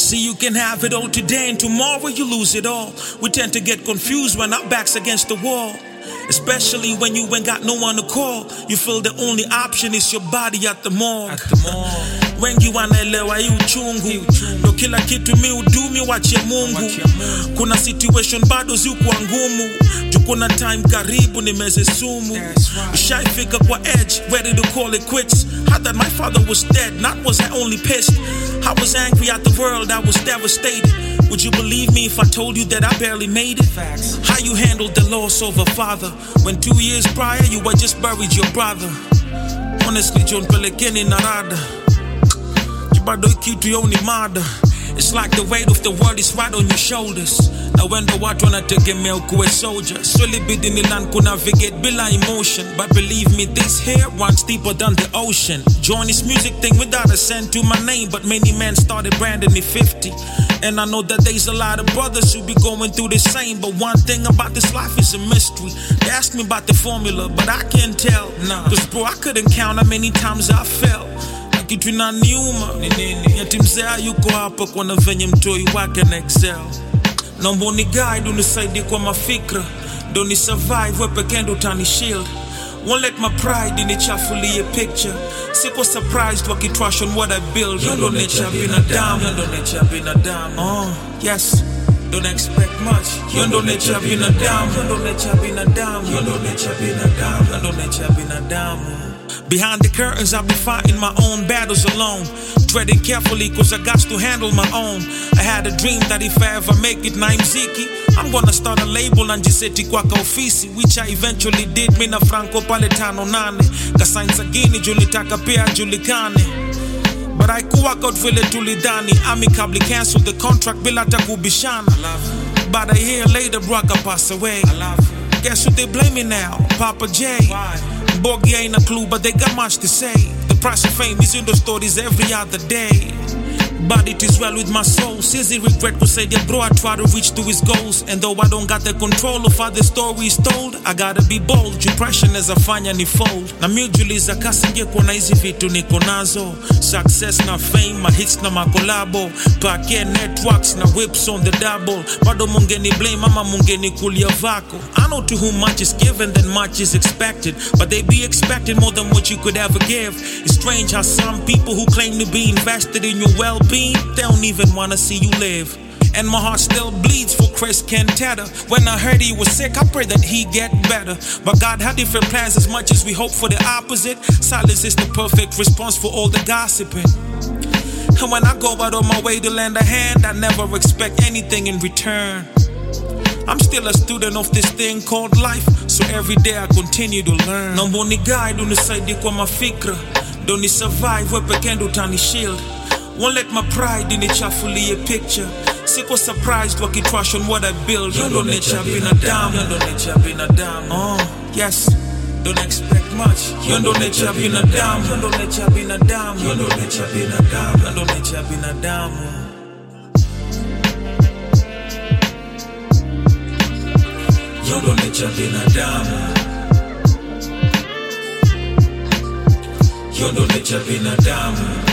See, you can have it all today and tomorrow you lose it all. We tend to get confused when our back's against the wall. Especially when you ain't got no one to call. You feel the only option is your body at the morgue. Wengi wanaelewa hii uchungu, ndo kila kitu mi udumi wachia Mungu. Kuna situation bado zikuwa ngumu, jukuna time karibu ni meze sumu. Ushaifika kwa edge, ready to call it quits. How that my father was dead, not was I only pissed. I was angry at the world, I was devastated. Would you believe me if I told you that I barely made it? How you handled the loss of a father, when 2 years prior you had just buried your brother. Honestly, John Pelekeni narada. Jibado kitu yoni mada. It's like the weight of the world is right on your shoulders. Na wendo watu wanategemea ukuwe soldier. Swali bidi nilan ku navigate bila emotion. But believe me, this here runs deeper than the ocean. Join this music thing without a cent to my name, but many men started branding me 50. And I know that there's a lot of brothers who be going through the same. But one thing about this life is a mystery. They ask me about the formula, but I can't tell. Cause bro, I couldn't count how many times I fell. Kitu na niuma yati mzea yuko hapa kwa na venye mtoi wake na excel. Nombo ni guide unisaidi kwa mafikra, ndo ni survive we pekendo tani shield. Won't let my pride inichafulie picture. Siko surprised wakitrash on what I build. Yondo nature binadamu, yondo nature binadamu. Yes, don't expect much. Yondo nature binadamu, yondo nature binadamu, yondo nature binadamu, yondo nature binadamu. Behind the curtains, I'll be fighting my own battles alone. Treading carefully, cause I got to handle my own. I had a dream that if I ever make it, na mziki, I'm gonna start a label and jiseti kwa ofisi, which I eventually did. Mina Franco pale 5-8 kasain sagini julitaka pia julikane. But I could work out vile tulidani. Amicably canceled the contract bila takubishana. But a year later, Braka passed away. Guess who they blame me now? Papa J. Bogi ain't a clue, but they got much to say. The price of fame is in the stories every other day. But it is well with my soul. Since he regret to say that bro, I try to reach to his goals. And though I don't got the control of how the story is told, I gotta be bold. Depression as a fanya ni fold. Na miujuliza kasinge kuna hizi vitu niko nazo. Success na fame, my hits na makolabo. Pake networks na whips on the double. Bado mungeni blame, mama mungeni kulia vako. I know to whom much is given, then much is expected. But they be expecting more than what you could ever give. It's strange how some people who claim to be invested in your well-being, they don't even wanna see you live. And my heart still bleeds for Chris Cantata. When I heard he was sick, I prayed that he get better. But God had different plans. As much as we hope for the opposite, silence is the perfect response for all the gossiping. And when I go out on my way to lend a hand, I never expect anything in return. I'm still a student of this thing called life, so every day I continue to learn. Nombo ni guide unisaidi kwa mafikra, ndo ni survive we pekendo tani shield. Won't let my pride inichafulie picture. Siko surprised wakitrash on what I build. Yondo nature binadamu, yondo nature binadamu. Yes, don't expect much. Yondo nature binadamu, yondo nature binadamu, yondo nature binadamu, yondo nature binadamu. Yondo nature binadamu, yondo nature binadamu.